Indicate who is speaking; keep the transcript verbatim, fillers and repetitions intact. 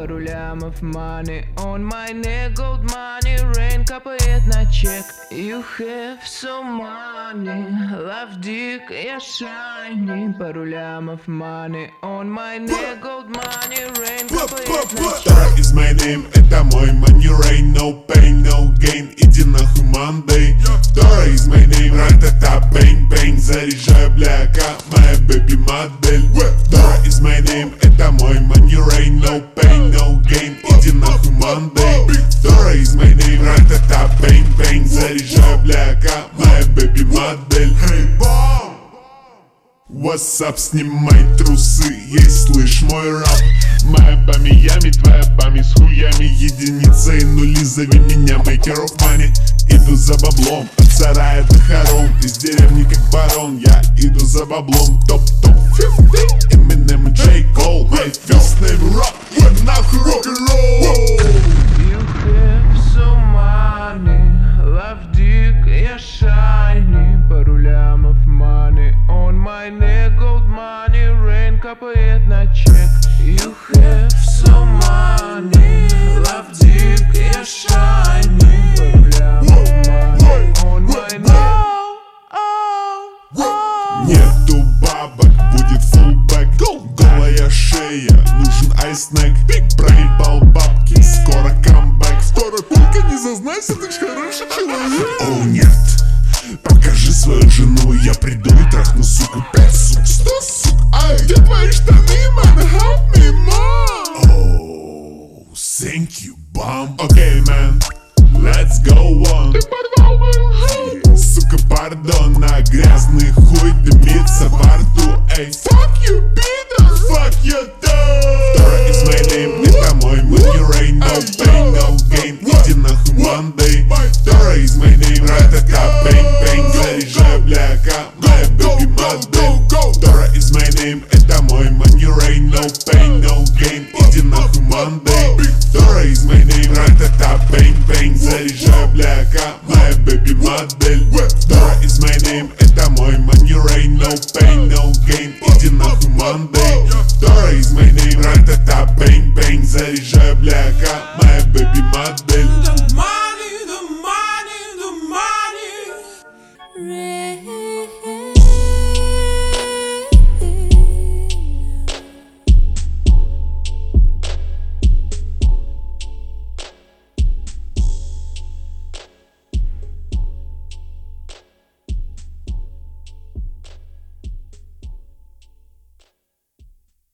Speaker 1: пару лямов money on my neck, gold money, rain капает на чек. You have so money, love dick, я shiny, пару лямов money on my neck, gold money, rain капает на чек.
Speaker 2: Tara is my name, это мой money rain, no pain, no gain, иди нахуй Monday. Tara is my name, ра-та-та, bang, bang, заряжаю, бляка, моя baby модель. Tara is my name, это мой money rain, no pain, no gain, иди нахуй Monday. Tara is my name, ра-та-та, bang, bang, заряжаю, бляка, моя baby модель. Hey, bom! What's up, снимай трусы, ей слышь мой рап. Моя по Миями, твоя пами с хуями, единицы и нули, зови меня maker of money. Иду за баблом, от сарая до хором, из деревни как барон, я иду за баблом. Топ-топ пятьдесят, Eminem и J. Cole, my first name rap, я нахуй рок-н-ролл.
Speaker 1: You have so money, love dick, я shiny, пару лямов money on my neck, gold money, rain капает на чек. You have so money, love dick, я shiny, пару лямов money on my neck.
Speaker 2: Нету бабок, будет фулбэк, голая шея, нужен айснэк. Проебал бабки, скоро камбэк. Скоро только не зазнайся, ты ж хороший человек. О нет, покажи свою жену, я приду и трахну суку. Пять сук, сто сук, ай, где твои штаны, man, help me, mom. Oh, thank you, bum. Okay, man, let's go on. Ты порвал мою жизнь. Сука, пардон, на грязный хуй дымится во рту. Эй, fuck you, Peter, fuck you, dude. Tara is my name, это мой money rain, no pain, no gain, иди нахуй Monday. Tara is my name, ра-та-та, bang, bang, заряжаю, бляка, моя baby модель. Tara is my name, это мой money rain, no pain, no gain, иди нахуй Monday. Tara is my name, ра-та-та, bang, bang, заряжаю, бляка, моя baby модель. Tara is my name, это мой money rain, no pain, no gain, иди нахуй Monday. Tara is my name, ра-та-та, bang, bang, заряжаю, бляка.